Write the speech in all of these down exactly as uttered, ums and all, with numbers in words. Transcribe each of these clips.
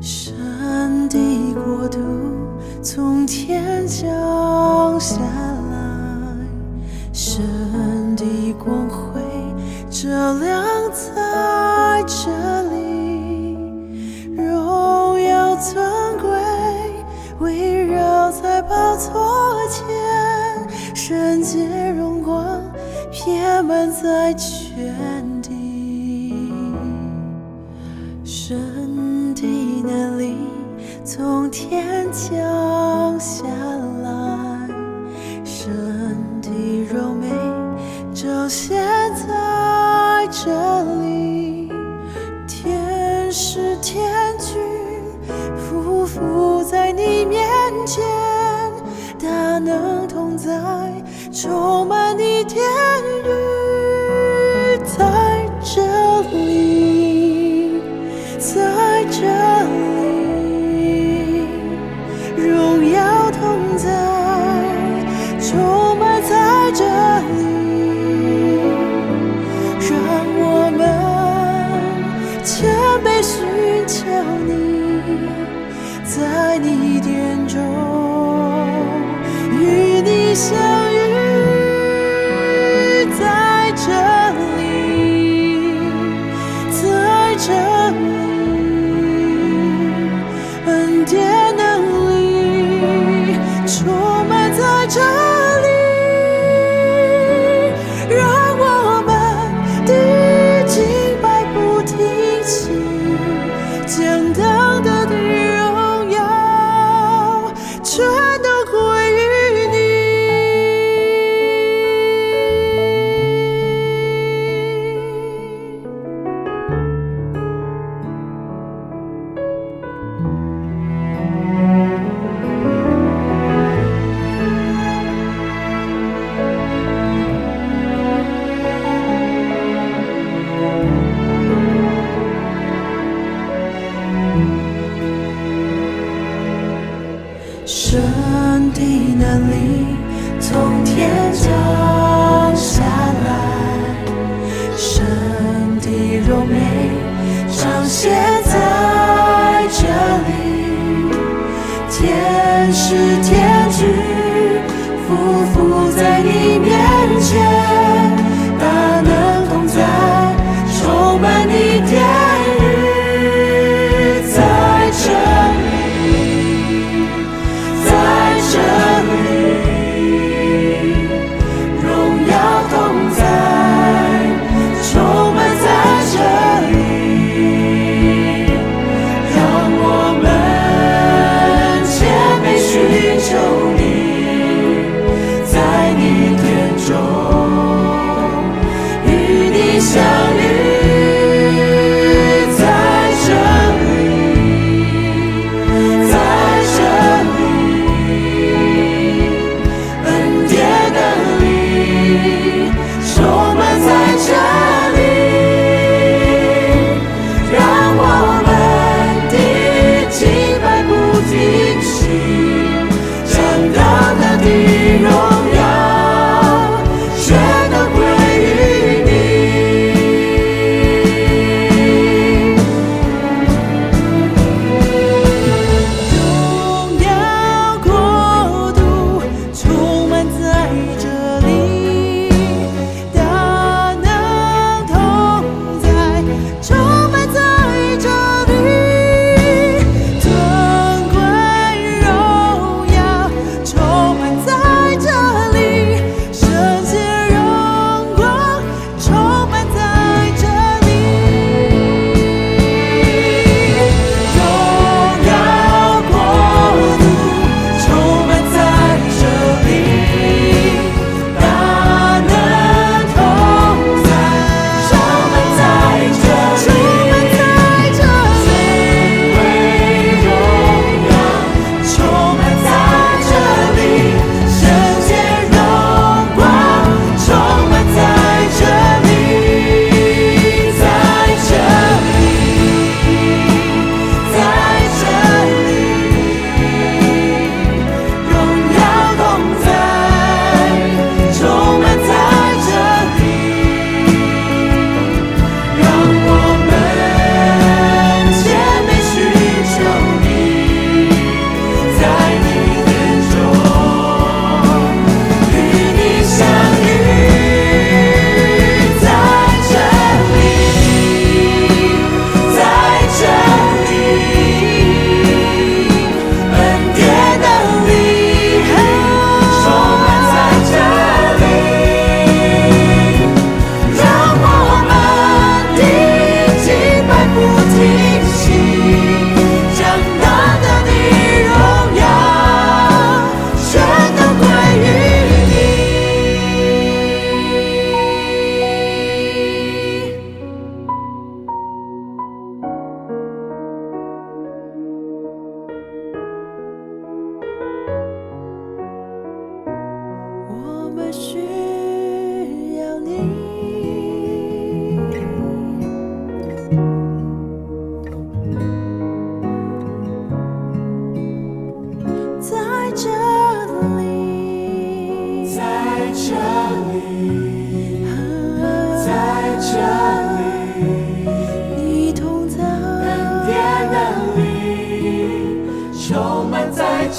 神的国度从天降下来，神的光辉照亮在这里，荣耀尊贵围绕在宝座前，圣洁荣光遍满在全地，神的能力从天降下来，神的柔美彰显在这里，天使天军匍匐在你面前，大能同在充满你殿宇，在这里，在这里，荣耀同在充满在这里，让我们谦卑寻求你，在你殿中与你相遇，在这里，在这里，恩典能力充满在这里，让我们的敬拜不停息，将当得的荣耀全都归于你。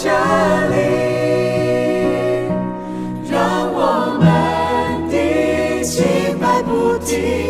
这里，让我们的敬拜不停。